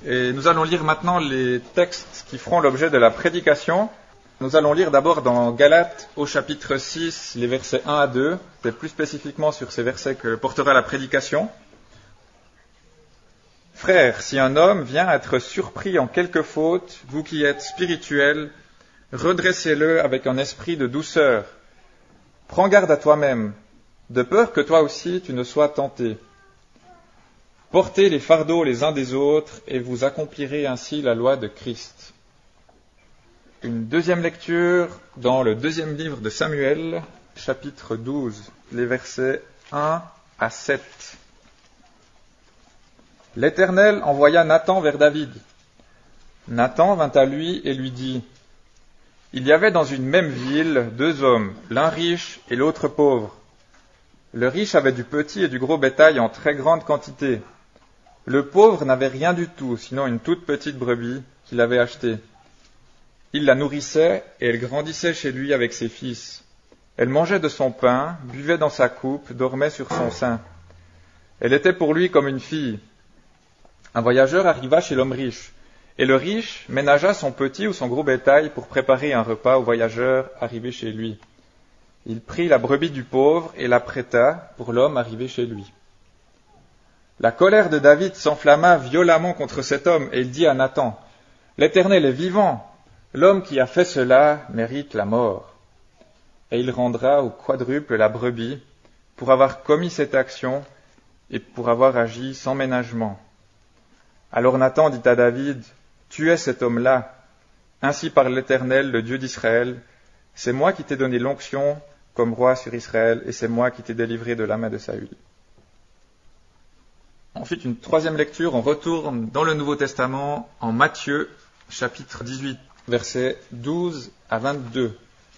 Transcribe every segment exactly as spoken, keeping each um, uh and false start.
Et nous allons lire maintenant les textes qui feront l'objet de la prédication. Nous allons lire d'abord dans Galates au chapitre six, les versets un à deux. C'est plus spécifiquement sur ces versets que portera la prédication. Frères, si un homme vient être surpris en quelque faute, vous qui êtes spirituels, redressez-le avec un esprit de douceur. Prends garde à toi-même, de peur que toi aussi tu ne sois tenté. Portez les fardeaux les uns des autres et vous accomplirez ainsi la loi de Christ. Une deuxième lecture dans le deuxième livre de Samuel, chapitre douze, les versets un à sept. L'Éternel envoya Nathan vers David. Nathan vint à lui et lui dit : Il y avait dans une même ville deux hommes, l'un riche et l'autre pauvre. Le riche avait du petit et du gros bétail en très grande quantité. Le pauvre n'avait rien du tout, sinon une toute petite brebis qu'il avait achetée. Il la nourrissait et elle grandissait chez lui avec ses fils. Elle mangeait de son pain, buvait dans sa coupe, dormait sur son sein. Elle était pour lui comme une fille. Un voyageur arriva chez l'homme riche, et le riche ménagea son petit ou son gros bétail pour préparer un repas au voyageur arrivé chez lui. Il prit la brebis du pauvre et la prêta pour l'homme arrivé chez lui. La colère de David s'enflamma violemment contre cet homme, et il dit à Nathan : L'Éternel est vivant, l'homme qui a fait cela mérite la mort. Et il rendra au quadruple la brebis pour avoir commis cette action et pour avoir agi sans ménagement. Alors Nathan dit à David : Tuez cet homme-là. Ainsi parle l'Éternel, le Dieu d'Israël. C'est moi qui t'ai donné l'onction comme roi sur Israël, et c'est moi qui t'ai délivré de la main de Saül. Ensuite, une troisième lecture, on retourne dans le Nouveau Testament, en Matthieu, chapitre dix-huit, versets douze à vingt-deux.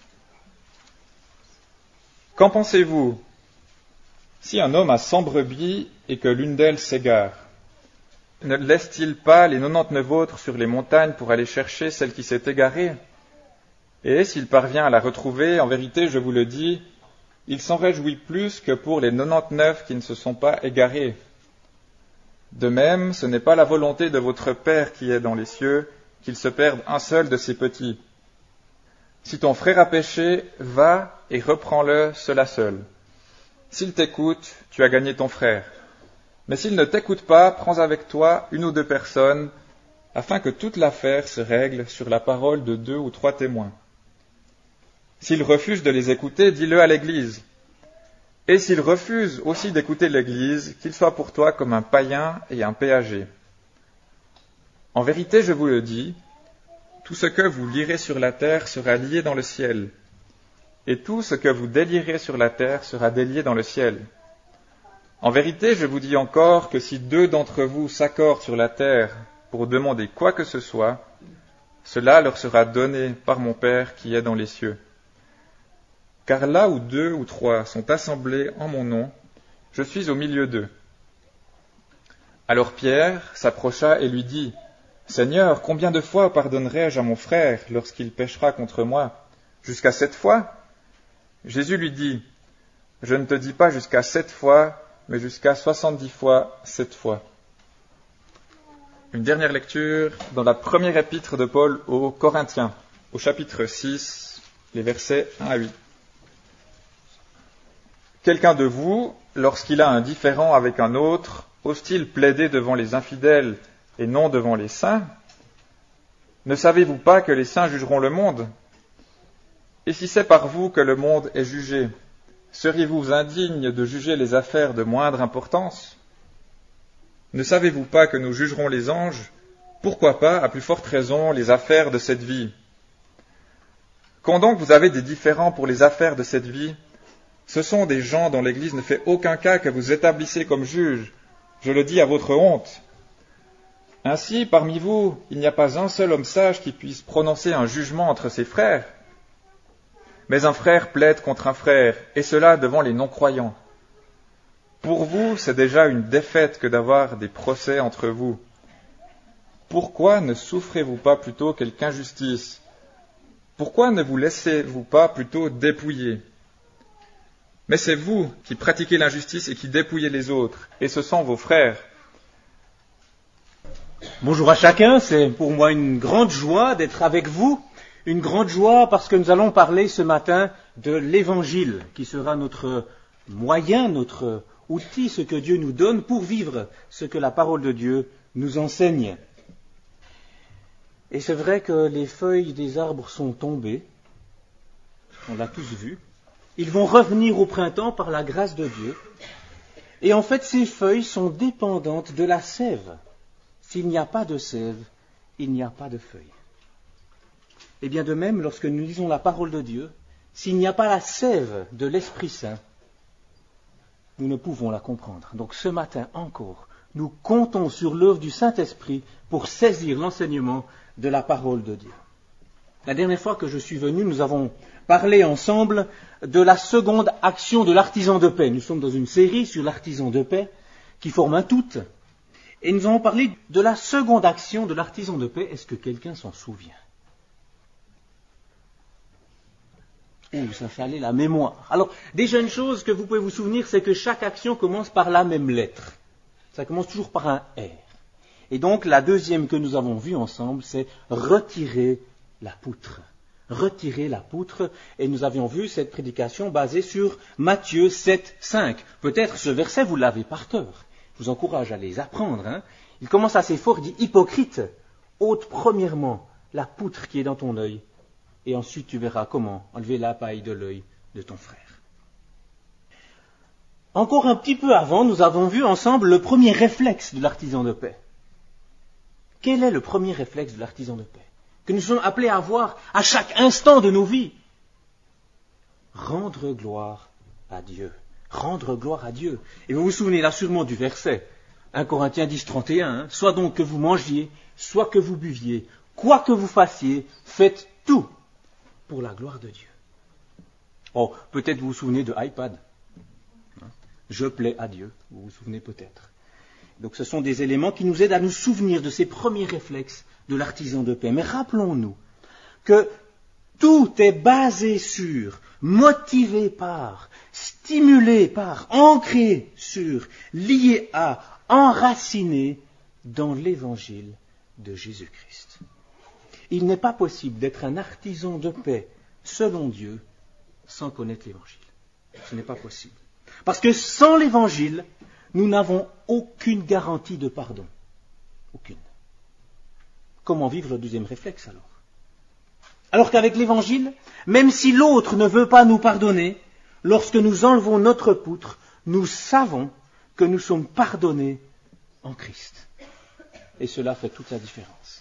Qu'en pensez-vous ? Si un homme a cent brebis et que l'une d'elles s'égare, ne laisse-t-il pas les quatre-vingt-dix-neuf autres sur les montagnes pour aller chercher celle qui s'est égarée ? Et s'il parvient à la retrouver, en vérité, je vous le dis, il s'en réjouit plus que pour les quatre-vingt-dix-neuf qui ne se sont pas égarés. De même, ce n'est pas la volonté de votre Père qui est dans les cieux qu'il se perde un seul de ses petits. Si ton frère a péché, va et reprends-le seul à seul. S'il t'écoute, tu as gagné ton frère. Mais s'il ne t'écoute pas, prends avec toi une ou deux personnes, afin que toute l'affaire se règle sur la parole de deux ou trois témoins. S'il refuse de les écouter, dis-le à l'Église. Et s'il refuse aussi d'écouter l'Église, qu'il soit pour toi comme un païen et un péager. En vérité, je vous le dis, tout ce que vous lirez sur la terre sera lié dans le ciel, et tout ce que vous délierez sur la terre sera délié dans le ciel. En vérité, je vous dis encore que si deux d'entre vous s'accordent sur la terre pour demander quoi que ce soit, cela leur sera donné par mon Père qui est dans les cieux. Car là où deux ou trois sont assemblés en mon nom, je suis au milieu d'eux. Alors Pierre s'approcha et lui dit : Seigneur, combien de fois pardonnerai-je à mon frère lorsqu'il péchera contre moi ? Jusqu'à sept fois ? Jésus lui dit : Je ne te dis pas jusqu'à sept fois, mais jusqu'à soixante-dix fois sept fois. Une dernière lecture dans la première épître de Paul aux Corinthiens, au chapitre six, les versets un à huit. Quelqu'un de vous, lorsqu'il a un différend avec un autre, ose-t-il plaider devant les infidèles et non devant les saints ? Ne savez-vous pas que les saints jugeront le monde ? Et si c'est par vous que le monde est jugé, seriez-vous indignes de juger les affaires de moindre importance ? Ne savez-vous pas que nous jugerons les anges ? Pourquoi pas, à plus forte raison, les affaires de cette vie ? Quand donc vous avez des différends pour les affaires de cette vie, ce sont des gens dont l'Église ne fait aucun cas que vous établissez comme juges. Je le dis à votre honte. Ainsi, parmi vous, il n'y a pas un seul homme sage qui puisse prononcer un jugement entre ses frères. Mais un frère plaide contre un frère, et cela devant les non-croyants. Pour vous, c'est déjà une défaite que d'avoir des procès entre vous. Pourquoi ne souffrez-vous pas plutôt quelque injustice ? Pourquoi ne vous laissez-vous pas plutôt dépouiller ? Mais c'est vous qui pratiquez l'injustice et qui dépouillez les autres, et ce sont vos frères. Bonjour à chacun, c'est pour moi une grande joie d'être avec vous, une grande joie parce que nous allons parler ce matin de l'Évangile, qui sera notre moyen, notre outil, ce que Dieu nous donne pour vivre ce que la parole de Dieu nous enseigne. Et c'est vrai que les feuilles des arbres sont tombées, on l'a tous vu, ils vont revenir au printemps par la grâce de Dieu, et en fait ces feuilles sont dépendantes de la sève. S'il n'y a pas de sève, il n'y a pas de feuilles. Et bien de même, lorsque nous lisons la parole de Dieu, s'il n'y a pas la sève de l'Esprit Saint, nous ne pouvons la comprendre. Donc ce matin encore, nous comptons sur l'œuvre du Saint-Esprit pour saisir l'enseignement de la parole de Dieu. La dernière fois que je suis venu, nous avons parlé ensemble de la seconde action de l'artisan de paix. Nous sommes dans une série sur l'artisan de paix qui forme un tout. Et nous avons parlé de la seconde action de l'artisan de paix. Est-ce que quelqu'un s'en souvient? Ouh, ça fallait la mémoire. Alors, déjà une chose que vous pouvez vous souvenir, c'est que chaque action commence par la même lettre. Ça commence toujours par un R. Et donc, la deuxième que nous avons vue ensemble, c'est retirer la poutre. Retirer la poutre. Et nous avions vu cette prédication basée sur Matthieu sept, cinq. Peut-être ce verset, vous l'avez par cœur. Je vous encourage à les apprendre. Hein. Il commence assez fort, il dit « Hypocrite, ôte premièrement la poutre qui est dans ton œil, et ensuite tu verras comment enlever la paille de l'œil de ton frère. » Encore un petit peu avant, nous avons vu ensemble le premier réflexe de l'artisan de paix. Quel est le premier réflexe de l'artisan de paix que nous sommes appelés à avoir à chaque instant de nos vies? Rendre gloire à Dieu. Rendre gloire à Dieu. Et vous vous souvenez là sûrement du verset, un Corinthiens dix, trente et un, hein, soit donc que vous mangiez, soit que vous buviez, quoi que vous fassiez, faites tout pour la gloire de Dieu. Oh, peut-être vous vous souvenez de iPad. Je plais à Dieu, vous vous souvenez peut-être. Donc ce sont des éléments qui nous aident à nous souvenir de ces premiers réflexes de l'artisan de paix. Mais rappelons-nous que tout est basé sur, motivé par, stimulé par, ancré sur, lié à, enraciné dans l'évangile de Jésus-Christ. Il n'est pas possible d'être un artisan de paix selon Dieu sans connaître l'évangile. Ce n'est pas possible. Parce que sans l'évangile, nous n'avons aucune garantie de pardon. Aucune. Comment vivre le deuxième réflexe alors? Alors qu'avec l'évangile, même si l'autre ne veut pas nous pardonner, lorsque nous enlevons notre poutre, nous savons que nous sommes pardonnés en Christ. Et cela fait toute la différence.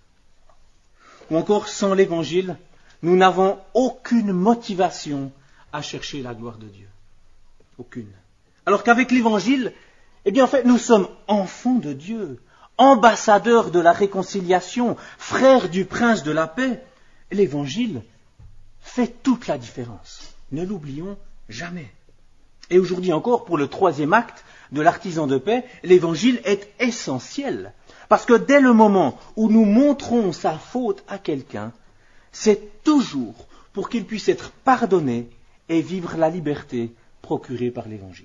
Ou encore, sans l'évangile, nous n'avons aucune motivation à chercher la gloire de Dieu. Aucune. Alors qu'avec l'évangile, eh bien en fait, nous sommes enfants de Dieu, ambassadeurs de la réconciliation, frères du prince de la paix. L'évangile fait toute la différence. Ne l'oublions jamais. Et aujourd'hui encore, pour le troisième acte de l'artisan de paix, l'évangile est essentiel. Parce que dès le moment où nous montrons sa faute à quelqu'un, c'est toujours pour qu'il puisse être pardonné et vivre la liberté procurée par l'évangile.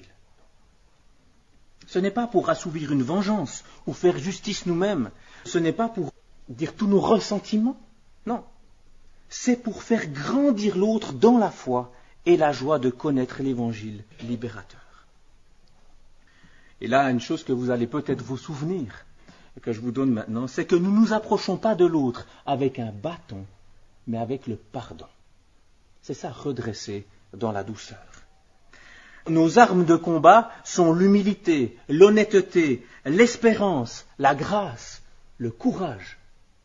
Ce n'est pas pour assouvir une vengeance ou faire justice nous-mêmes. Ce n'est pas pour dire tous nos ressentiments. Non. C'est pour faire grandir l'autre dans la foi et la joie de connaître l'évangile libérateur. Et là, une chose que vous allez peut-être vous souvenir, et que je vous donne maintenant, c'est que nous ne nous approchons pas de l'autre avec un bâton, mais avec le pardon. C'est ça, redresser dans la douceur. Nos armes de combat sont l'humilité, l'honnêteté, l'espérance, la grâce, le courage.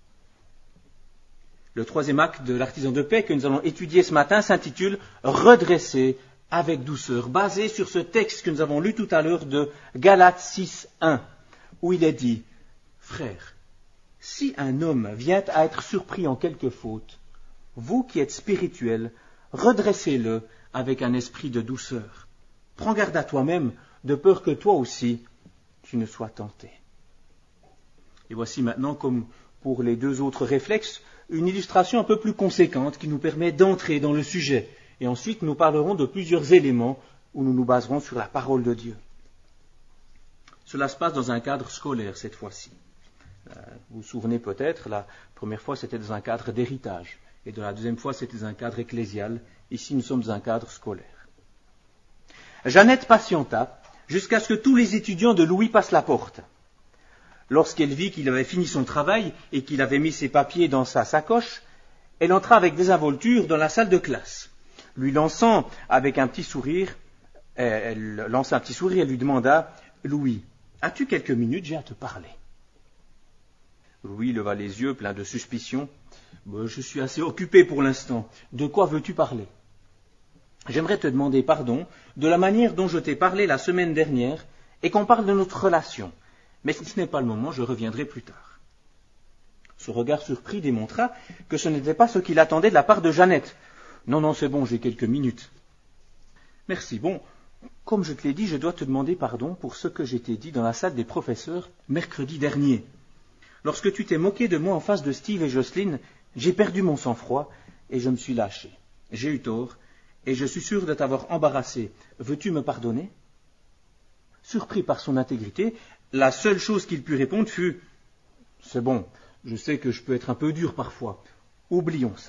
Le troisième acte de l'artisan de paix que nous allons étudier ce matin s'intitule « Redresser avec douceur », basé sur ce texte que nous avons lu tout à l'heure de Galates six, un, où il est dit « Frères, si un homme vient à être surpris en quelque faute, vous qui êtes spirituels, redressez-le avec un esprit de douceur. Prends garde à toi-même, de peur que toi aussi tu ne sois tenté. » Et voici maintenant, comme pour les deux autres réflexes, une illustration un peu plus conséquente qui nous permet d'entrer dans le sujet. Et ensuite, nous parlerons de plusieurs éléments où nous nous baserons sur la parole de Dieu. Cela se passe dans un cadre scolaire cette fois-ci. Vous vous souvenez peut-être, la première fois c'était dans un cadre d'héritage, et de la deuxième fois c'était dans un cadre ecclésial. Ici nous sommes dans un cadre scolaire. Jeannette patienta jusqu'à ce que tous les étudiants de Louis passent la porte. Lorsqu'elle vit qu'il avait fini son travail et qu'il avait mis ses papiers dans sa sacoche, elle entra avec désinvolture dans la salle de classe. Lui lançant avec un petit sourire, elle lança un petit sourire et lui demanda « Louis, as-tu quelques minutes, j'ai à te parler ?» Louis leva les yeux pleins de suspicion. « Je suis assez occupé pour l'instant. De quoi veux-tu parler ?»« J'aimerais te demander pardon de la manière dont je t'ai parlé la semaine dernière et qu'on parle de notre relation. Mais ce n'est pas le moment, je reviendrai plus tard. » Ce regard surpris démontra que ce n'était pas ce qu'il attendait de la part de Jeannette. « Non, non, c'est bon, j'ai quelques minutes. »« Merci, bon, comme je te l'ai dit, je dois te demander pardon pour ce que je t'ai dit dans la salle des professeurs mercredi dernier. Lorsque tu t'es moqué de moi en face de Steve et Jocelyne, j'ai perdu mon sang-froid et je me suis lâché. J'ai eu tort et je suis sûr de t'avoir embarrassé. Veux-tu me pardonner ?» Surpris par son intégrité, la seule chose qu'il put répondre fut « C'est bon, je sais que je peux être un peu dur parfois. Oublions ça. »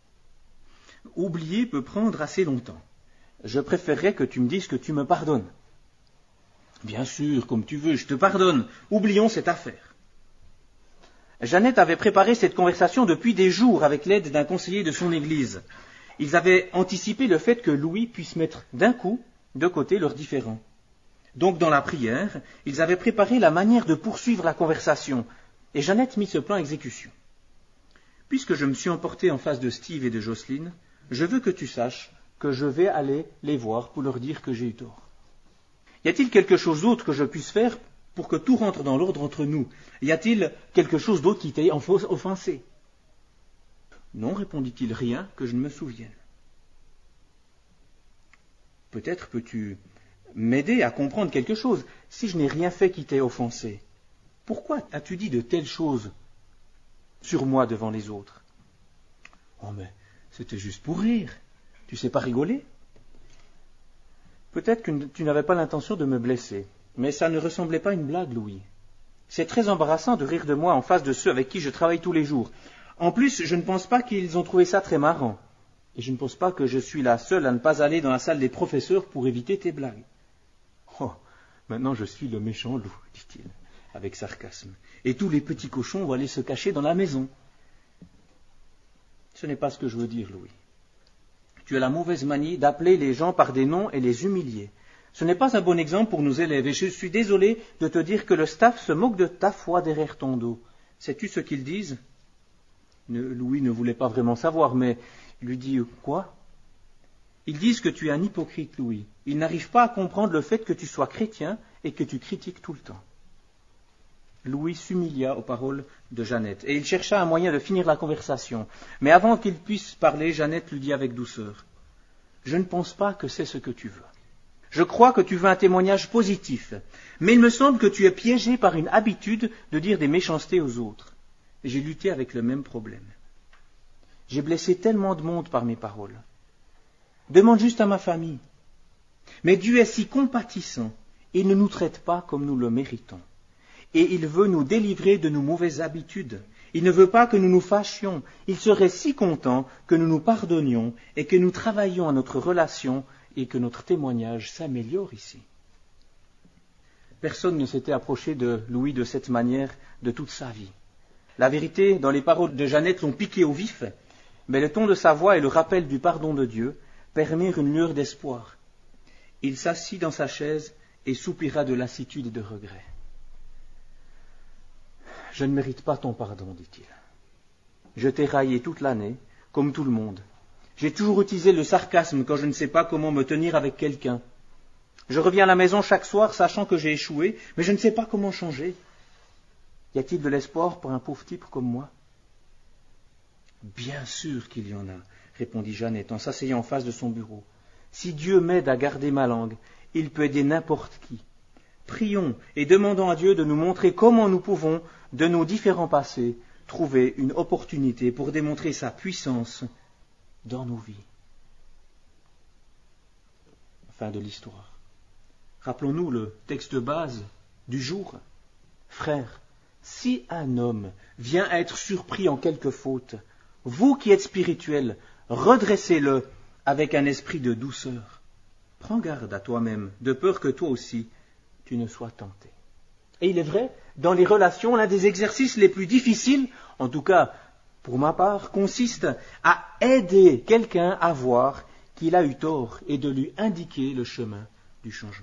Oublier peut prendre assez longtemps. Je préférerais que tu me dises que tu me pardonnes. Bien sûr, comme tu veux, je te pardonne. Oublions cette affaire. Jeannette avait préparé cette conversation depuis des jours avec l'aide d'un conseiller de son église. Ils avaient anticipé le fait que Louis puisse mettre d'un coup de côté leurs différends. Donc, dans la prière, ils avaient préparé la manière de poursuivre la conversation, et Jeannette mit ce plan à exécution. « Puisque je me suis emporté en face de Steve et de Jocelyne, je veux que tu saches que je vais aller les voir pour leur dire que j'ai eu tort. Y a-t-il quelque chose d'autre que je puisse faire pour que tout rentre dans l'ordre entre nous? Y a-t-il quelque chose d'autre qui t'ait offensé ?» ?»« Non, répondit-il, rien que je ne me souvienne. »« Peut-être peux-tu m'aider à comprendre quelque chose. Si je n'ai rien fait qui t'ait offensé, pourquoi as-tu dit de telles choses sur moi devant les autres? »« Oh, mais c'était juste pour rire. Tu sais pas rigoler? » ?»« Peut-être que tu n'avais pas l'intention de me blesser, mais ça ne ressemblait pas à une blague, Louis. C'est très embarrassant de rire de moi en face de ceux avec qui je travaille tous les jours. En plus, je ne pense pas qu'ils ont trouvé ça très marrant. Et je ne pense pas que je suis la seule à ne pas aller dans la salle des professeurs pour éviter tes blagues. »« Oh, maintenant je suis le méchant loup, dit-il, avec sarcasme. Et tous les petits cochons vont aller se cacher dans la maison. » »« Ce n'est pas ce que je veux dire, Louis. Tu as la mauvaise manie d'appeler les gens par des noms et les humilier. Ce n'est pas un bon exemple pour nos élèves, et je suis désolé de te dire que le staff se moque de ta foi derrière ton dos. Sais-tu ce qu'ils disent ? » ne, Louis ne voulait pas vraiment savoir, mais il lui dit « Quoi ?» Ils disent que tu es un hypocrite, Louis. Ils n'arrivent pas à comprendre le fait que tu sois chrétien et que tu critiques tout le temps. Louis s'humilia aux paroles de Jeannette, et il chercha un moyen de finir la conversation. Mais avant qu'il puisse parler, Jeannette lui dit avec douceur « Je ne pense pas que c'est ce que tu veux. Je crois que tu veux un témoignage positif, mais il me semble que tu es piégé par une habitude de dire des méchancetés aux autres. J'ai lutté avec le même problème. J'ai blessé tellement de monde par mes paroles. Demande juste à ma famille. Mais Dieu est si compatissant, il ne nous traite pas comme nous le méritons. Et il veut nous délivrer de nos mauvaises habitudes. Il ne veut pas que nous nous fâchions. Il serait si content que nous nous pardonnions et que nous travaillions à notre relation et que notre témoignage s'améliore ici. » Personne ne s'était approché de Louis de cette manière de toute sa vie. La vérité, dans les paroles de Jeannette, l'ont piqué au vif, mais le ton de sa voix et le rappel du pardon de Dieu permirent une lueur d'espoir. Il s'assit dans sa chaise et soupira de lassitude et de regret. « Je ne mérite pas ton pardon, dit-il. Je t'ai raillé toute l'année, comme tout le monde. J'ai toujours utilisé le sarcasme quand je ne sais pas comment me tenir avec quelqu'un. Je reviens à la maison chaque soir sachant que j'ai échoué, mais je ne sais pas comment changer. Y a-t-il de l'espoir pour un pauvre type comme moi ? » ?»« Bien sûr qu'il y en a, répondit Jeannette en s'asseyant en face de son bureau. Si Dieu m'aide à garder ma langue, il peut aider n'importe qui. Prions et demandons à Dieu de nous montrer comment nous pouvons, de nos différents passés, trouver une opportunité pour démontrer sa puissance dans nos vies. Fin de l'histoire. Rappelons-nous le texte de base du jour. Frères, si un homme vient à être surpris en quelque faute, vous qui êtes spirituels, redressez-le avec un esprit de douceur. Prends garde à toi-même, de peur que toi aussi tu ne sois tenté. Et il est vrai, dans les relations, l'un des exercices les plus difficiles, en tout cas pour ma part, consiste à aider quelqu'un à voir qu'il a eu tort et de lui indiquer le chemin du changement.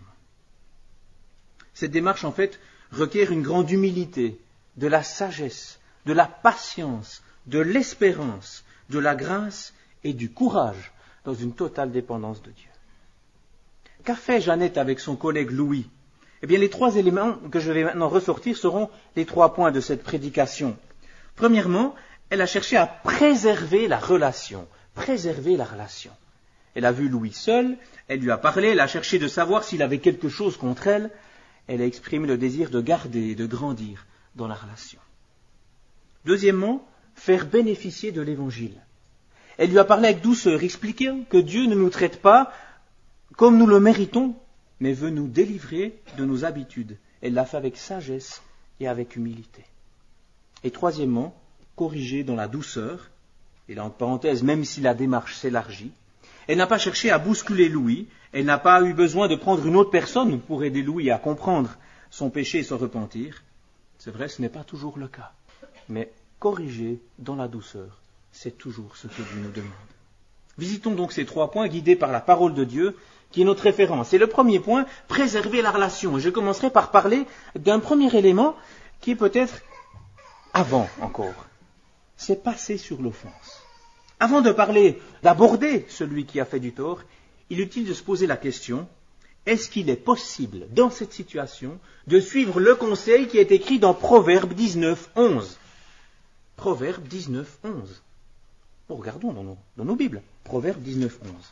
Cette démarche, en fait, requiert une grande humilité, de la sagesse, de la patience, de l'espérance, de la grâce et du courage dans une totale dépendance de Dieu. Qu'a fait Jeannette avec son collègue Louis ? Eh bien, les trois éléments que je vais maintenant ressortir seront les trois points de cette prédication. Premièrement, elle a cherché à préserver la relation, préserver la relation. Elle a vu Louis seul, elle lui a parlé, elle a cherché de savoir s'il avait quelque chose contre elle, elle a exprimé le désir de garder et de grandir dans la relation. Deuxièmement, faire bénéficier de l'Évangile. Elle lui a parlé avec douceur, expliquant que Dieu ne nous traite pas comme nous le méritons, mais veut nous délivrer de nos habitudes. Elle l'a fait avec sagesse et avec humilité. Et troisièmement, corriger dans la douceur, et là en parenthèse, même si la démarche s'élargit, elle n'a pas cherché à bousculer Louis, elle n'a pas eu besoin de prendre une autre personne pour aider Louis à comprendre son péché et se repentir. C'est vrai, ce n'est pas toujours le cas. Mais corriger dans la douceur, c'est toujours ce que Dieu nous demande. Visitons donc ces trois points guidés par la parole de Dieu, qui est notre référence. Et le premier point, préserver la relation. Et je commencerai par parler d'un premier élément qui est peut-être avant encore. C'est passer sur l'offense. Avant de parler, d'aborder celui qui a fait du tort, il est utile de se poser la question, est-ce qu'il est possible, dans cette situation, de suivre le conseil qui est écrit dans Proverbe dix-neuf, onze ? Proverbe dix-neuf, onze. Bon, regardons dans nos, dans nos Bibles. Proverbe dix-neuf, onze.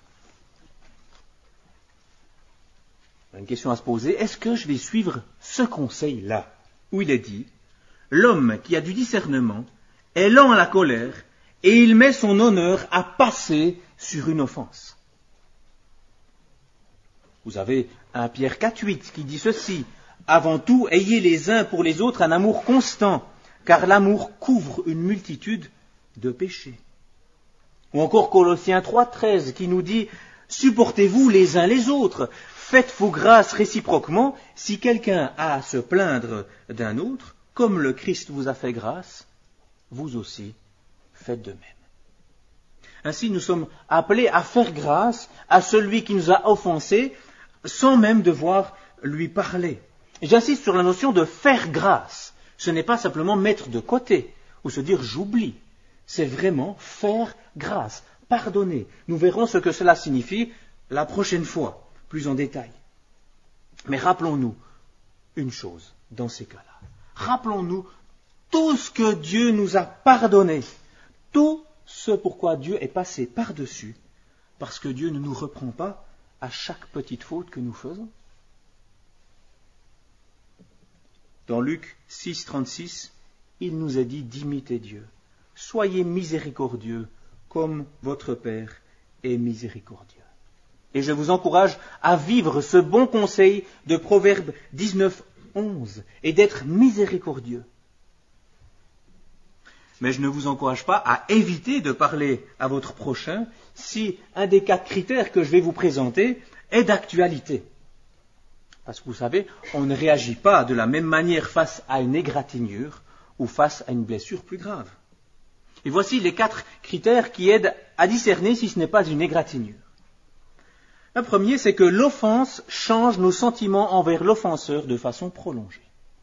Une question à se poser, est-ce que je vais suivre ce conseil-là, où il est dit, l'homme qui a du discernement est lent à la colère, et il met son honneur à passer sur une offense. Vous avez un Pierre quatre, huit qui dit ceci, « Avant tout, ayez les uns pour les autres un amour constant, car l'amour couvre une multitude de péchés. » Ou encore Colossiens trois, treize qui nous dit, « Supportez-vous les uns les autres, faites-vous grâce réciproquement, si quelqu'un a à se plaindre d'un autre, comme le Christ vous a fait grâce, vous aussi faites de même. » Ainsi, nous sommes appelés à faire grâce à celui qui nous a offensés, sans même devoir lui parler. Et j'insiste sur la notion de faire grâce. Ce n'est pas simplement mettre de côté, ou se dire j'oublie. C'est vraiment faire grâce, pardonner. Nous verrons ce que cela signifie la prochaine fois, plus en détail. Mais rappelons-nous une chose dans ces cas-là. Rappelons-nous tout ce que Dieu nous a pardonné, tout ce pourquoi Dieu est passé par-dessus, parce que Dieu ne nous reprend pas à chaque petite faute que nous faisons. Dans Luc six, trente-six, il nous est dit d'imiter Dieu. Soyez miséricordieux comme votre Père est miséricordieux. Et je vous encourage à vivre ce bon conseil de Proverbe dix-neuf, onze et d'être miséricordieux. Mais je ne vous encourage pas à éviter de parler à votre prochain si un des quatre critères que je vais vous présenter est d'actualité. Parce que vous savez, on ne réagit pas de la même manière face à une égratignure ou face à une blessure plus grave. Et voici les quatre critères qui aident à discerner si ce n'est pas une égratignure. Le premier, c'est que l'offense change nos sentiments envers l'offenseur de façon prolongée.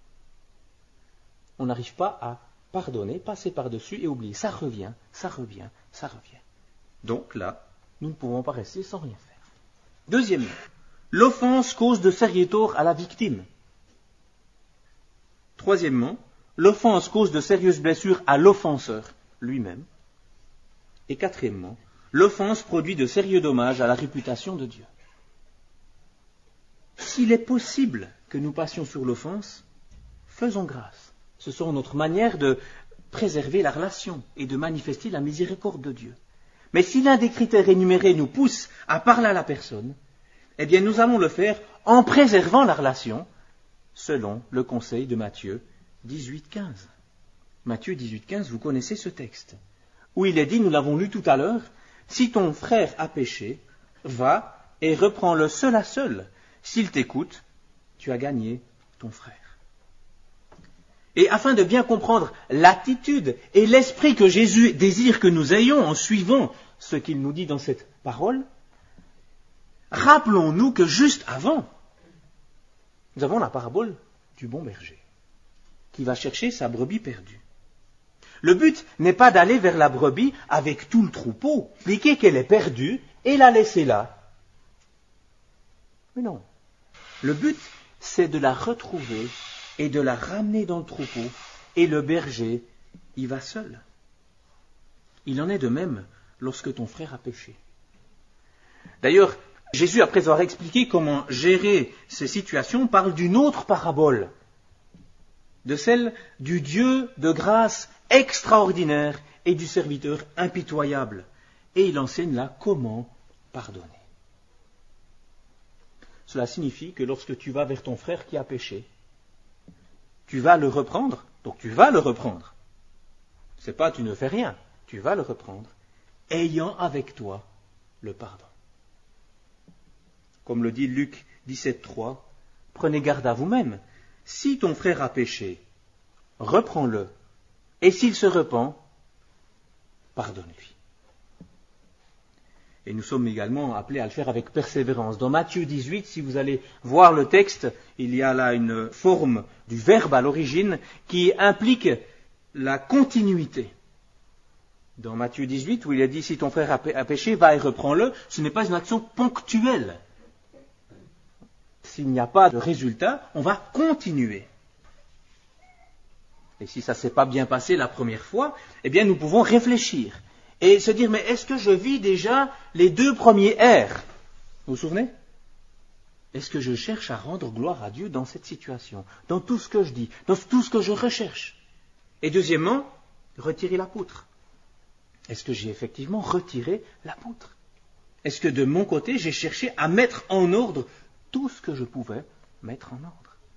On n'arrive pas à pardonner, passer par-dessus et oublier. Ça revient, ça revient, ça revient. Donc là, nous ne pouvons pas rester sans rien faire. Deuxièmement, l'offense cause de sérieux torts à la victime. Troisièmement, l'offense cause de sérieuses blessures à l'offenseur lui-même. Et quatrièmement, l'offense produit de sérieux dommages à la réputation de Dieu. S'il est possible que nous passions sur l'offense, faisons grâce. Ce sera notre manière de préserver la relation et de manifester la miséricorde de Dieu. Mais si l'un des critères énumérés nous pousse à parler à la personne, eh bien nous allons le faire en préservant la relation, selon le conseil de Matthieu dix-huit quinze. Matthieu dix-huit quinze, vous connaissez ce texte, où il est dit, nous l'avons lu tout à l'heure, si ton frère a péché, va et reprends-le seul à seul. S'il t'écoute, tu as gagné ton frère. Et afin de bien comprendre l'attitude et l'esprit que Jésus désire que nous ayons en suivant ce qu'il nous dit dans cette parole, rappelons-nous que juste avant, nous avons la parabole du bon berger, qui va chercher sa brebis perdue. Le but n'est pas d'aller vers la brebis avec tout le troupeau, expliquer qu'elle est perdue et la laisser là. Mais non. Le but, c'est de la retrouver et de la ramener dans le troupeau, et le berger y va seul. Il en est de même lorsque ton frère a péché. D'ailleurs, Jésus, après avoir expliqué comment gérer ces situations, parle d'une autre parabole, de celle du Dieu de grâce extraordinaire et du serviteur impitoyable. Et il enseigne là comment pardonner. Cela signifie que lorsque tu vas vers ton frère qui a péché, tu vas le reprendre, donc tu vas le reprendre. C'est pas tu ne fais rien, tu vas le reprendre, ayant avec toi le pardon. Comme le dit Luc dix-sept trois, prenez garde à vous-même. Si ton frère a péché, reprends-le, et s'il se repent, pardonne-lui. Et nous sommes également appelés à le faire avec persévérance. Dans Matthieu dix-huit, si vous allez voir le texte, il y a là une forme du verbe à l'origine qui implique la continuité. Dans Matthieu dix-huit, où il est dit, si ton frère a péché, va et reprends-le, ce n'est pas une action ponctuelle. S'il n'y a pas de résultat, on va continuer. Et si ça ne s'est pas bien passé la première fois, eh bien nous pouvons réfléchir et se dire, mais est-ce que je vis déjà les deux premiers R? Vous vous souvenez? Est-ce que je cherche à rendre gloire à Dieu dans cette situation, dans tout ce que je dis, dans tout ce que je recherche? Et deuxièmement, retirer la poutre. Est-ce que j'ai effectivement retiré la poutre? Est-ce que de mon côté, j'ai cherché à mettre en ordre tout ce que je pouvais mettre en ordre?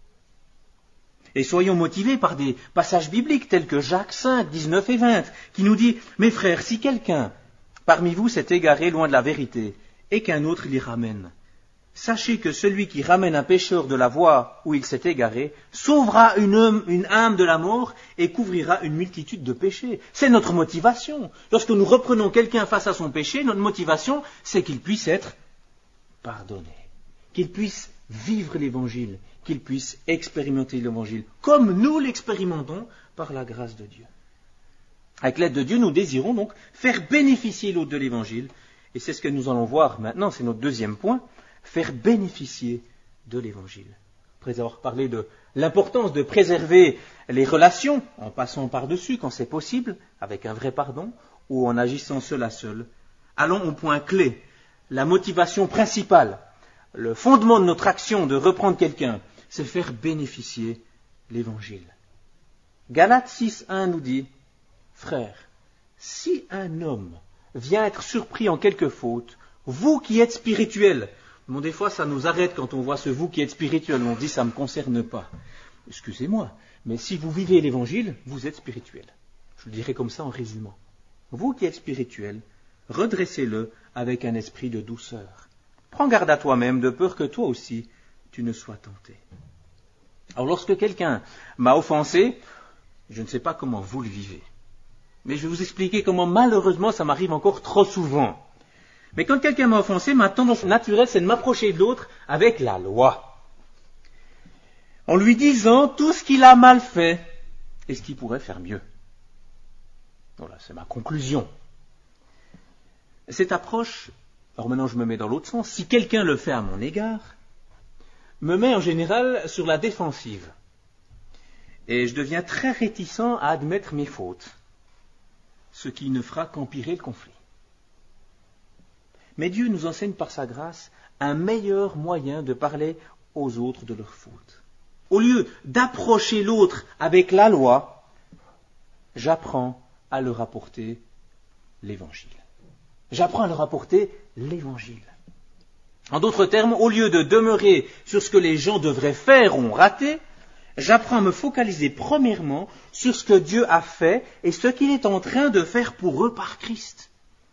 Et soyons motivés par des passages bibliques tels que Jacques cinq, dix-neuf et vingt, qui nous dit, mes frères, si quelqu'un parmi vous s'est égaré loin de la vérité, et qu'un autre l'y ramène, sachez que celui qui ramène un pécheur de la voie où il s'est égaré, sauvera une âme, une âme de la mort et couvrira une multitude de péchés. C'est notre motivation. Lorsque nous reprenons quelqu'un face à son péché, notre motivation, c'est qu'il puisse être pardonné, qu'il puisse vivre l'Évangile, qu'il puisse expérimenter l'Évangile, comme nous l'expérimentons par la grâce de Dieu. Avec l'aide de Dieu, nous désirons donc faire bénéficier l'autre de l'Évangile, et c'est ce que nous allons voir maintenant, c'est notre deuxième point, faire bénéficier de l'Évangile. Après avoir parlé de l'importance de préserver les relations, en passant par-dessus quand c'est possible, avec un vrai pardon, ou en agissant seul à seul, allons au point clé, la motivation principale, le fondement de notre action de reprendre quelqu'un, c'est faire bénéficier l'Évangile. Galates six un nous dit, frères, si un homme vient être surpris en quelque faute, vous qui êtes spirituels, bon, des fois ça nous arrête quand on voit ce vous qui êtes spirituel, on dit ça ne me concerne pas. Excusez-moi, mais si vous vivez l'Évangile, vous êtes spirituel. Je le dirais comme ça en résumant. Vous qui êtes spirituel, redressez-le avec un esprit de douceur. Prends garde à toi-même, de peur que toi aussi tu ne sois tenté. Alors lorsque quelqu'un m'a offensé, je ne sais pas comment vous le vivez, mais je vais vous expliquer comment malheureusement ça m'arrive encore trop souvent. Mais quand quelqu'un m'a offensé, ma tendance naturelle c'est de m'approcher de l'autre avec la loi, en lui disant tout ce qu'il a mal fait et ce qu'il pourrait faire mieux. Voilà, c'est ma conclusion. Cette approche, alors maintenant je me mets dans l'autre sens, si quelqu'un le fait à mon égard, me met en général sur la défensive. Et je deviens très réticent à admettre mes fautes, ce qui ne fera qu'empirer le conflit. Mais Dieu nous enseigne par sa grâce un meilleur moyen de parler aux autres de leurs fautes. Au lieu d'approcher l'autre avec la loi, j'apprends à leur apporter l'Évangile. J'apprends à leur apporter l'Évangile. En d'autres termes, au lieu de demeurer sur ce que les gens devraient faire ou ont raté, J'apprends à me focaliser premièrement sur ce que Dieu a fait et ce qu'il est en train de faire pour eux par Christ.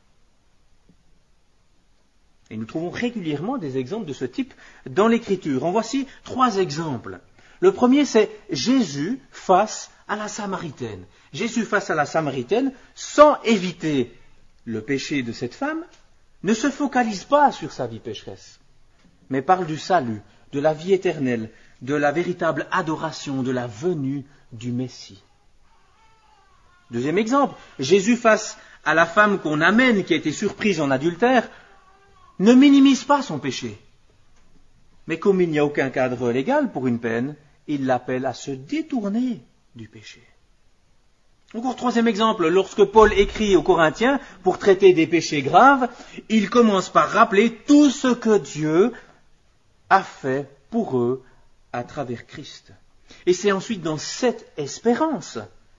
Et nous trouvons régulièrement des exemples de ce type dans l'Écriture. En voici trois exemples. Le premier, c'est Jésus face à la Samaritaine. Jésus face à la Samaritaine, sans éviter le péché de cette femme, ne se focalise pas sur sa vie pécheresse, mais parle du salut, de la vie éternelle, de la véritable adoration, de la venue du Messie. Deuxième exemple, Jésus face à la femme qu'on amène, qui a été surprise en adultère, ne minimise pas son péché. Mais comme il n'y a aucun cadre légal pour une peine, il l'appelle à se détourner du péché. Encore troisième exemple, lorsque Paul écrit aux Corinthiens pour traiter des péchés graves, il commence par rappeler tout ce que Dieu a fait pour eux à travers Christ. Et c'est ensuite dans cette espérance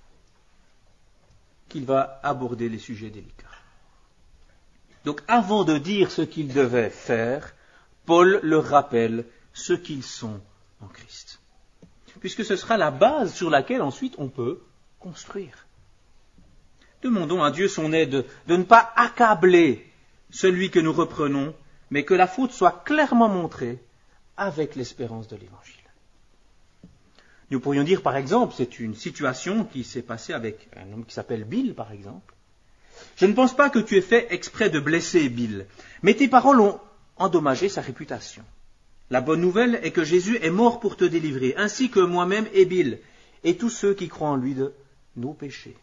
qu'il va aborder les sujets délicats. Donc avant de dire ce qu'ils devaient faire, Paul leur rappelle ce qu'ils sont en Christ. Puisque ce sera la base sur laquelle ensuite on peut construire. Demandons à Dieu son aide de ne pas accabler celui que nous reprenons, mais que la faute soit clairement montrée avec l'espérance de l'Évangile. Nous pourrions dire par exemple, c'est une situation qui s'est passée avec un homme qui s'appelle Bill par exemple. Je ne pense pas que tu aies fait exprès de blesser Bill, mais tes paroles ont endommagé sa réputation. La bonne nouvelle est que Jésus est mort pour te délivrer, ainsi que moi-même et Bill, et tous ceux qui croient en lui de nos péchés.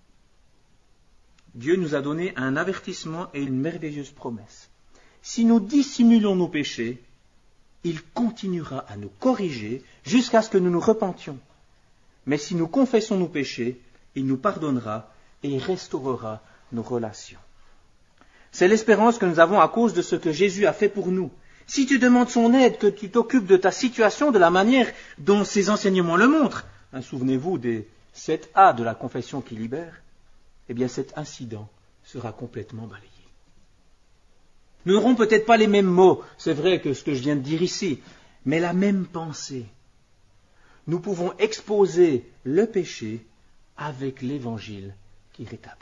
Dieu nous a donné un avertissement et une merveilleuse promesse. Si nous dissimulons nos péchés, il continuera à nous corriger jusqu'à ce que nous nous repentions. Mais si nous confessons nos péchés, il nous pardonnera et il restaurera nos relations. C'est l'espérance que nous avons à cause de ce que Jésus a fait pour nous. Si tu demandes son aide, que tu t'occupes de ta situation de la manière dont ses enseignements le montrent, hein, souvenez-vous des sept A de la confession qui libère, eh bien cet incident sera complètement balayé. Nous n'aurons peut-être pas les mêmes mots, c'est vrai que ce que je viens de dire ici, mais la même pensée. Nous pouvons exposer le péché avec l'Évangile qui rétablit.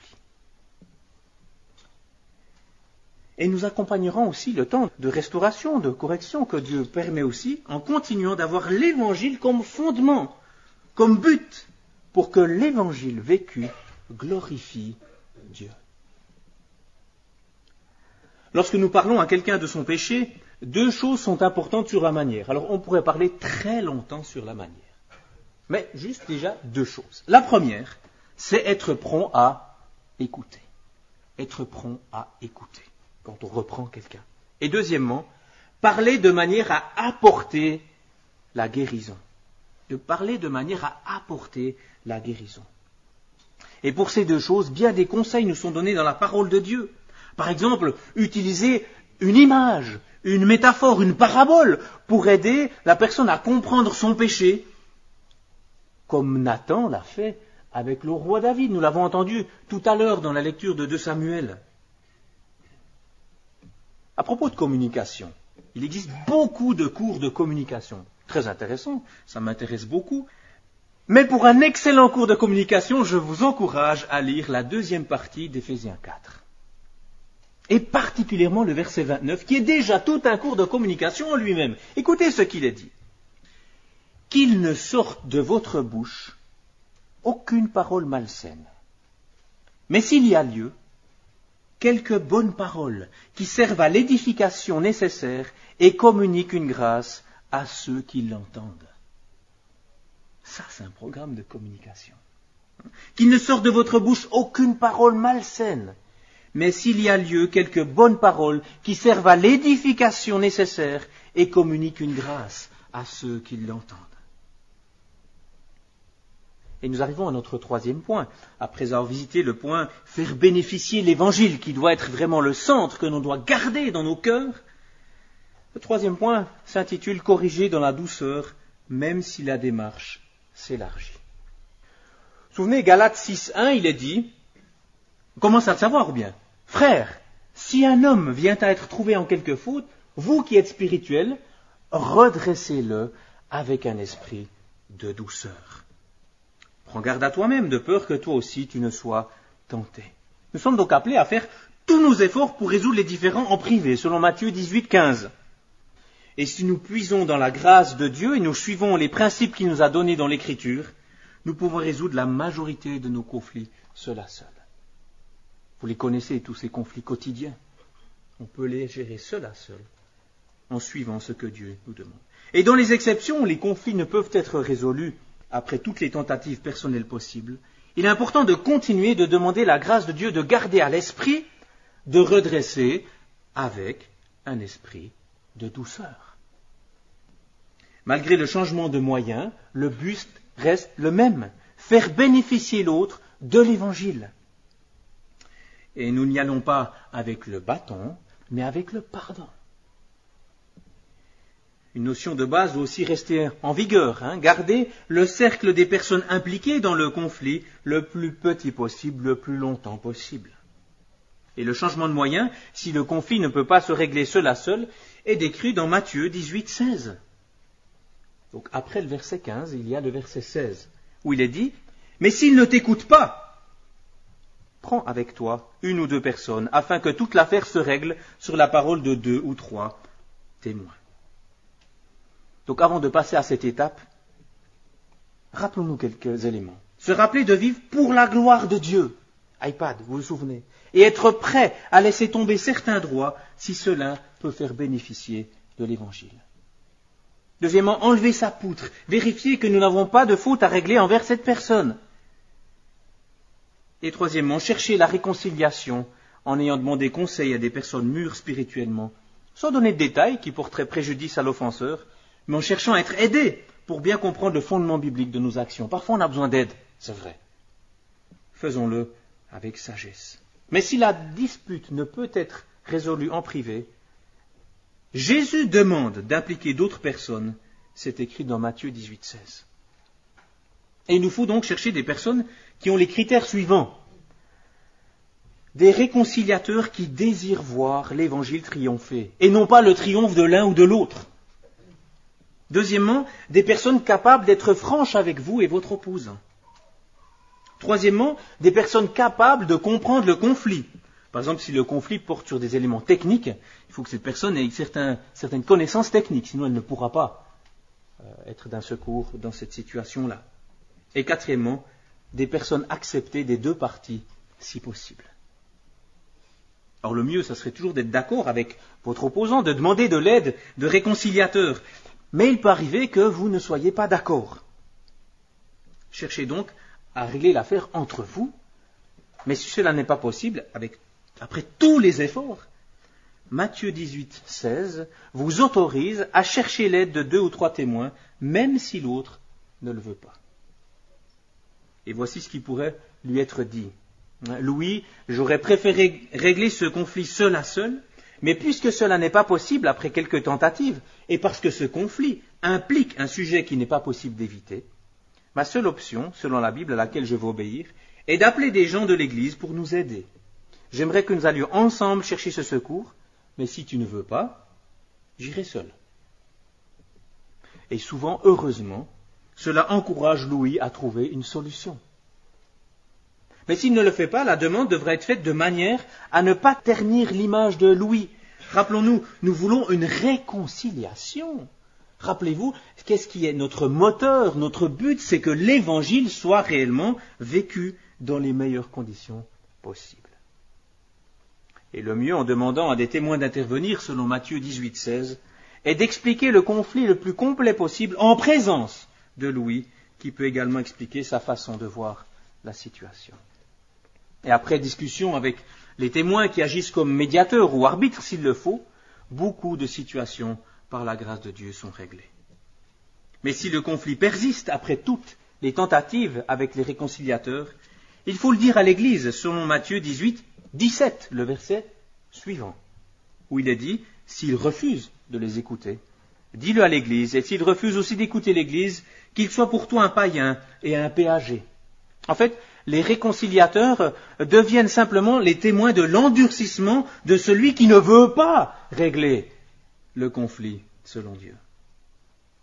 Et nous accompagnerons aussi le temps de restauration, de correction que Dieu permet aussi, en continuant d'avoir l'Évangile comme fondement, comme but, pour que l'Évangile vécu glorifie Dieu. Lorsque nous parlons à quelqu'un de son péché, deux choses sont importantes sur la manière. Alors on pourrait parler très longtemps sur la manière. Mais juste déjà deux choses. La première, c'est être prompt à écouter. Être prompt à écouter quand on reprend quelqu'un. Et deuxièmement, parler de manière à apporter la guérison. De parler de manière à apporter la guérison. Et pour ces deux choses, bien des conseils nous sont donnés dans la parole de Dieu. Par exemple, utiliser une image, une métaphore, une parabole pour aider la personne à comprendre son péché, comme Nathan l'a fait avec le roi David. Nous l'avons entendu tout à l'heure dans la lecture de deux Samuel. À propos de communication, il existe beaucoup de cours de communication. Très intéressant, ça m'intéresse beaucoup. Mais pour un excellent cours de communication, je vous encourage à lire la deuxième partie d'Éphésiens quatre. Et particulièrement le verset vingt-neuf, qui est déjà tout un cours de communication en lui-même. Écoutez ce qu'il est dit. Qu'il ne sorte de votre bouche aucune parole malsaine. Mais s'il y a lieu, quelques bonnes paroles qui servent à l'édification nécessaire et communiquent une grâce à ceux qui l'entendent. Ça, c'est un programme de communication. Qu'il ne sorte de votre bouche aucune parole malsaine, mais s'il y a lieu, quelques bonnes paroles qui servent à l'édification nécessaire et communiquent une grâce à ceux qui l'entendent. Et nous arrivons à notre troisième point, après avoir visité le point faire bénéficier l'Évangile, qui doit être vraiment le centre que l'on doit garder dans nos cœurs. Le troisième point s'intitule « Corriger dans la douceur, même si la démarche s'élargit ». Vous vous souvenez, Galates six un, il est dit, on commence à le savoir bien, « Frères, si un homme vient à être trouvé en quelque faute, vous qui êtes spirituels, redressez-le avec un esprit de douceur. Prends garde à toi-même, de peur que toi aussi tu ne sois tenté. Nous sommes donc appelés à faire tous nos efforts pour résoudre les différends en privé, selon Matthieu dix-huit, quinze. Et si nous puisons dans la grâce de Dieu et nous suivons les principes qu'il nous a donnés dans l'Écriture, nous pouvons résoudre la majorité de nos conflits seuls à seuls. Vous les connaissez, tous ces conflits quotidiens. On peut les gérer seul à seul, en suivant ce que Dieu nous demande. Et dans les exceptions où les conflits ne peuvent être résolus après toutes les tentatives personnelles possibles, il est important de continuer de demander la grâce de Dieu de garder à l'esprit, de redresser avec un esprit de douceur. Malgré le changement de moyens, le but reste le même, faire bénéficier l'autre de l'Évangile. Et nous n'y allons pas avec le bâton, mais avec le pardon. Une notion de base doit aussi rester en vigueur, hein, garder le cercle des personnes impliquées dans le conflit le plus petit possible, le plus longtemps possible. Et le changement de moyens, si le conflit ne peut pas se régler seul à seul, est décrit dans Matthieu dix-huit, seize. Donc après le verset quinze, il y a le verset seize, où il est dit « Mais s'il ne t'écoute pas, prends avec toi une ou deux personnes, afin que toute l'affaire se règle sur la parole de deux ou trois témoins. » Donc avant de passer à cette étape, rappelons-nous quelques éléments. Se rappeler de vivre pour la gloire de Dieu. iPad, vous vous souvenez. Et être prêt à laisser tomber certains droits si cela peut faire bénéficier de l'Évangile. Deuxièmement, enlever sa poutre. Vérifier que nous n'avons pas de faute à régler envers cette personne. Et troisièmement, chercher la réconciliation en ayant demandé conseil à des personnes mûres spirituellement, sans donner de détails qui porteraient préjudice à l'offenseur, mais en cherchant à être aidé pour bien comprendre le fondement biblique de nos actions. Parfois on a besoin d'aide, c'est vrai. Faisons-le avec sagesse. Mais si la dispute ne peut être résolue en privé, Jésus demande d'impliquer d'autres personnes, c'est écrit dans Matthieu dix-huit, seize. Et il nous faut donc chercher des personnes qui ont les critères suivants. Des réconciliateurs qui désirent voir l'Évangile triompher, et non pas le triomphe de l'un ou de l'autre. Deuxièmement, des personnes capables d'être franches avec vous et votre opposant. Troisièmement, des personnes capables de comprendre le conflit. Par exemple, si le conflit porte sur des éléments techniques, il faut que cette personne ait certains, certaines connaissances techniques, sinon elle ne pourra pas euh, être d'un secours dans cette situation-là. Et quatrièmement, des personnes acceptées des deux parties, si possible. Alors le mieux, ça serait toujours d'être d'accord avec votre opposant, de demander de l'aide de réconciliateurs. Mais il peut arriver que vous ne soyez pas d'accord. Cherchez donc à régler l'affaire entre vous, mais si cela n'est pas possible, avec, après tous les efforts, Matthieu dix-huit, seize vous autorise à chercher l'aide de deux ou trois témoins, même si l'autre ne le veut pas. Et voici ce qui pourrait lui être dit. Louis, j'aurais préféré régler ce conflit seul à seul, mais puisque cela n'est pas possible après quelques tentatives, et parce que ce conflit implique un sujet qui n'est pas possible d'éviter, ma seule option, selon la Bible à laquelle je veux obéir, est d'appeler des gens de l'Église pour nous aider. J'aimerais que nous allions ensemble chercher ce secours, mais si tu ne veux pas, j'irai seul. Et souvent, heureusement, cela encourage Louis à trouver une solution. Mais s'il ne le fait pas, la demande devrait être faite de manière à ne pas ternir l'image de Louis. Rappelons-nous, nous voulons une réconciliation. Rappelez-vous, qu'est-ce qui est notre moteur, notre but, c'est que l'Évangile soit réellement vécu dans les meilleures conditions possibles. Et le mieux, en demandant à des témoins d'intervenir, selon Matthieu dix-huit, seize, est d'expliquer le conflit le plus complet possible en présence de Louis, qui peut également expliquer sa façon de voir la situation. Et après discussion avec les témoins qui agissent comme médiateurs ou arbitres s'il le faut, beaucoup de situations, par la grâce de Dieu, sont réglées. Mais si le conflit persiste après toutes les tentatives avec les réconciliateurs, il faut le dire à l'Église, selon Matthieu dix-huit, dix-sept, le verset suivant, où il est dit, s'ils refusent de les écouter, dis-le à l'Église, et s'ils refusent aussi d'écouter l'Église, qu'il soit pour toi un païen et un péager. En fait, les réconciliateurs deviennent simplement les témoins de l'endurcissement de celui qui ne veut pas régler le conflit selon Dieu.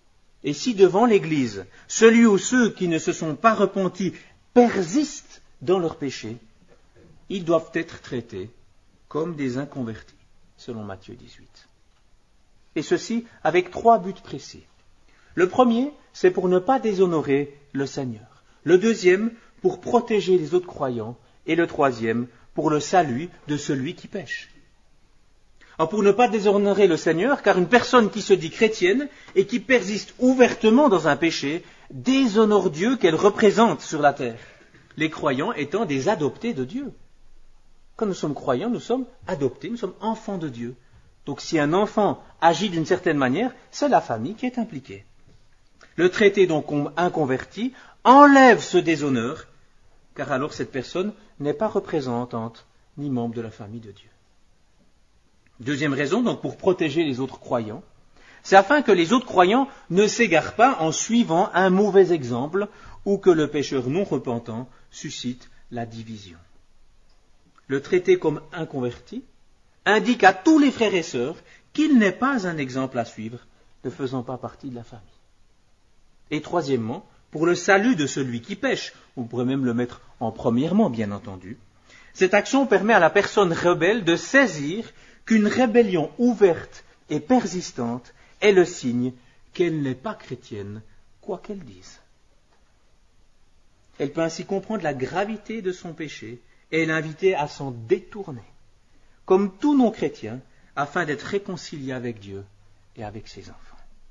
Et si devant l'Église, celui ou ceux qui ne se sont pas repentis persistent dans leur péché, ils doivent être traités comme des inconvertis, selon Matthieu dix-huit. Et ceci avec trois buts précis. Le premier, c'est pour ne pas déshonorer le Seigneur. Le deuxième, pour protéger les autres croyants. Et le troisième, pour le salut de celui qui pêche. Alors pour ne pas déshonorer le Seigneur, car une personne qui se dit chrétienne et qui persiste ouvertement dans un péché déshonore Dieu qu'elle représente sur la terre, les croyants étant des adoptés de Dieu. Quand nous sommes croyants, nous sommes adoptés, nous sommes enfants de Dieu. Donc si un enfant agit d'une certaine manière, c'est la famille qui est impliquée. Le traiter donc comme inconverti enlève ce déshonneur, car alors cette personne n'est pas représentante ni membre de la famille de Dieu. Deuxième raison, donc pour protéger les autres croyants, c'est afin que les autres croyants ne s'égarent pas en suivant un mauvais exemple ou que le pécheur non repentant suscite la division. Le traiter comme inconverti indique à tous les frères et sœurs qu'il n'est pas un exemple à suivre, ne faisant pas partie de la famille. Et troisièmement, pour le salut de celui qui pêche, on pourrait même le mettre en premièrement, bien entendu, cette action permet à la personne rebelle de saisir qu'une rébellion ouverte et persistante est le signe qu'elle n'est pas chrétienne, quoi qu'elle dise. Elle peut ainsi comprendre la gravité de son péché et l'inviter à s'en détourner, comme tout non-chrétien, afin d'être réconcilié avec Dieu et avec ses enfants.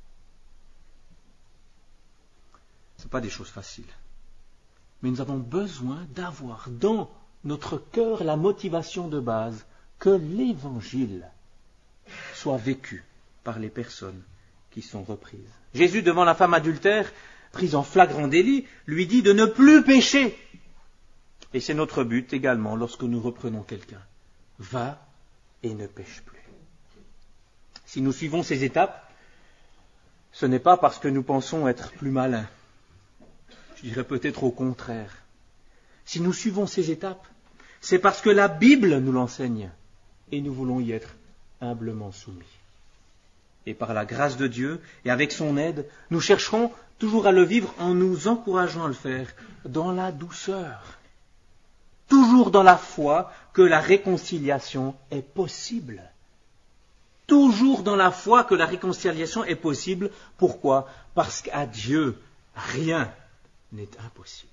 Ce ne sont pas des choses faciles, mais nous avons besoin d'avoir dans notre cœur la motivation de base que l'Évangile soit vécu par les personnes qui sont reprises. Jésus, devant la femme adultère, prise en flagrant délit, lui dit de ne plus pécher. Et c'est notre but également lorsque nous reprenons quelqu'un. Va et ne pêche plus. Si nous suivons ces étapes, ce n'est pas parce que nous pensons être plus malins. Je dirais peut-être au contraire. Si nous suivons ces étapes, c'est parce que la Bible nous l'enseigne et nous voulons y être humblement soumis. Et par la grâce de Dieu et avec son aide, nous chercherons toujours à le vivre en nous encourageant à le faire dans la douceur. Toujours dans la foi que la réconciliation est possible. Toujours dans la foi que la réconciliation est possible. Pourquoi ? Parce qu'à Dieu, rien n'est impossible.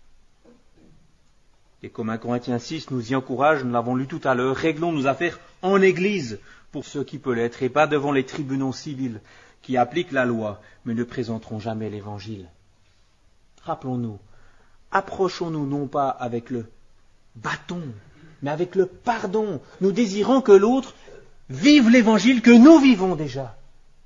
Et comme un Corinthiens six nous y encourage, nous l'avons lu tout à l'heure, réglons nos affaires en Église, pour ce qui peut l'être, et pas devant les tribunaux civils qui appliquent la loi, mais ne présenteront jamais l'Évangile. Rappelons-nous, approchons-nous non pas avec le bâton, mais avec le pardon. Nous désirons que l'autre vive l'Évangile que nous vivons déjà.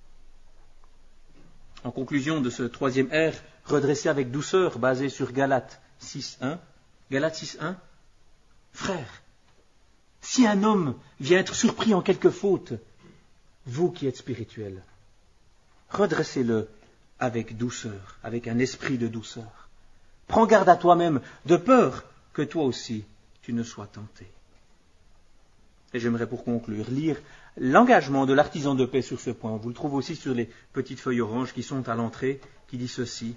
En conclusion de ce troisième R, redressé avec douceur, basé sur Galates six un, Galates six un, frères, si un homme vient être surpris en quelque faute, vous qui êtes spirituels, redressez-le avec douceur, avec un esprit de douceur. Prends garde à toi-même, de peur que toi aussi tu ne sois tenté. Et j'aimerais pour conclure lire l'engagement de l'artisan de paix sur ce point. Vous le trouvez aussi sur les petites feuilles oranges qui sont à l'entrée, qui dit ceci.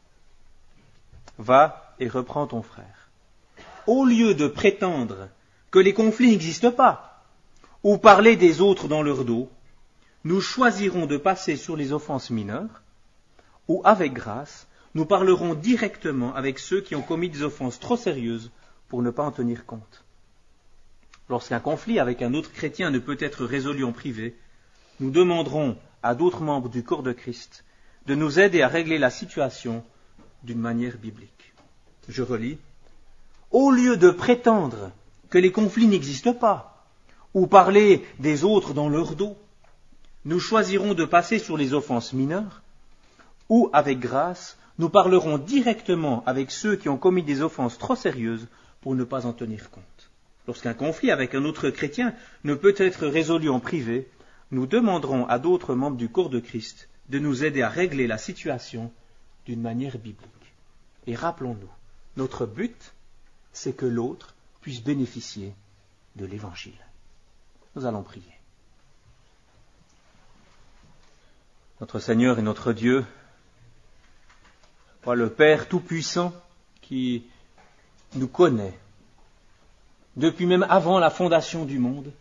Va et reprends ton frère. Au lieu de prétendre que les conflits n'existent pas, ou parler des autres dans leur dos, nous choisirons de passer sur les offenses mineures, ou avec grâce, nous parlerons directement avec ceux qui ont commis des offenses trop sérieuses pour ne pas en tenir compte. Lorsqu'un conflit avec un autre chrétien ne peut être résolu en privé, nous demanderons à d'autres membres du corps de Christ de nous aider à régler la situation d'une manière biblique. Je relis. Au lieu de prétendre que les conflits n'existent pas, ou parler des autres dans leur dos, nous choisirons de passer sur les offenses mineures, ou avec grâce, nous parlerons directement avec ceux qui ont commis des offenses trop sérieuses pour ne pas en tenir compte. Lorsqu'un conflit avec un autre chrétien ne peut être résolu en privé, nous demanderons à d'autres membres du corps de Christ de nous aider à régler la situation d'une manière biblique. Et rappelons-nous, notre but, c'est que l'autre puisse bénéficier de l'Évangile. Nous allons prier. Notre Seigneur et notre Dieu, Toi, le Père Tout-Puissant qui nous connaît depuis même avant la fondation du monde.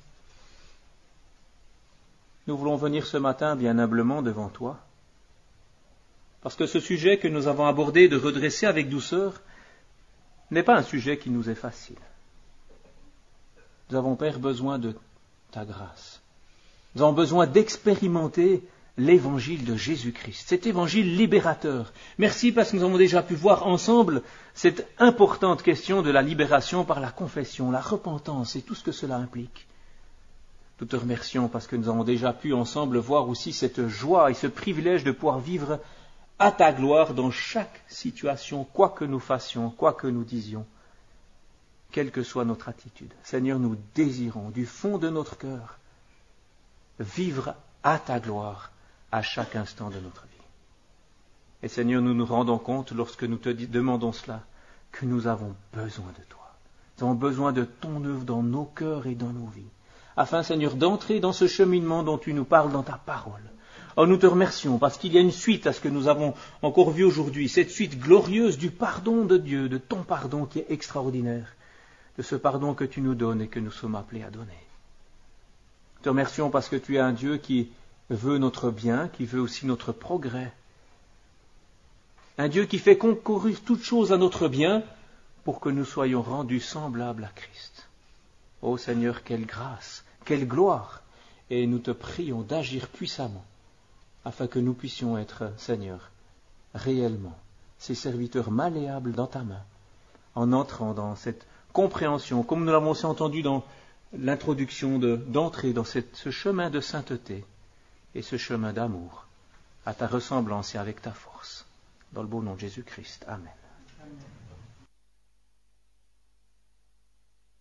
Nous voulons venir ce matin bien humblement devant toi, parce que ce sujet que nous avons abordé de redresser avec douceur n'est pas un sujet qui nous est facile. Nous avons, Père, besoin de ta grâce. Nous avons besoin d'expérimenter l'évangile de Jésus-Christ, cet évangile libérateur. Merci parce que nous avons déjà pu voir ensemble cette importante question de la libération par la confession, la repentance et tout ce que cela implique. Nous te remercions parce que nous avons déjà pu ensemble voir aussi cette joie et ce privilège de pouvoir vivre à ta gloire dans chaque situation, quoi que nous fassions, quoi que nous disions, quelle que soit notre attitude. Seigneur, nous désirons du fond de notre cœur vivre à ta gloire à chaque instant de notre vie. Et Seigneur, nous nous rendons compte, lorsque nous te demandons cela, que nous avons besoin de toi. Nous avons besoin de ton œuvre dans nos cœurs et dans nos vies, afin, Seigneur, d'entrer dans ce cheminement dont tu nous parles dans ta parole. Oh, nous te remercions, parce qu'il y a une suite à ce que nous avons encore vu aujourd'hui, cette suite glorieuse du pardon de Dieu, de ton pardon qui est extraordinaire, de ce pardon que tu nous donnes et que nous sommes appelés à donner. Nous te remercions parce que tu es un Dieu qui veut notre bien, qui veut aussi notre progrès. Un Dieu qui fait concourir toutes choses à notre bien pour que nous soyons rendus semblables à Christ. Ô Seigneur, quelle grâce, quelle gloire! Et nous te prions d'agir puissamment afin que nous puissions être, Seigneur, réellement ces serviteurs malléables dans ta main, en entrant dans cette compréhension, comme nous l'avons aussi entendu dans l'introduction, de, d'entrer dans cette, ce chemin de sainteté et ce chemin d'amour, à ta ressemblance et avec ta force. Dans le beau nom de Jésus-Christ. Amen. Amen.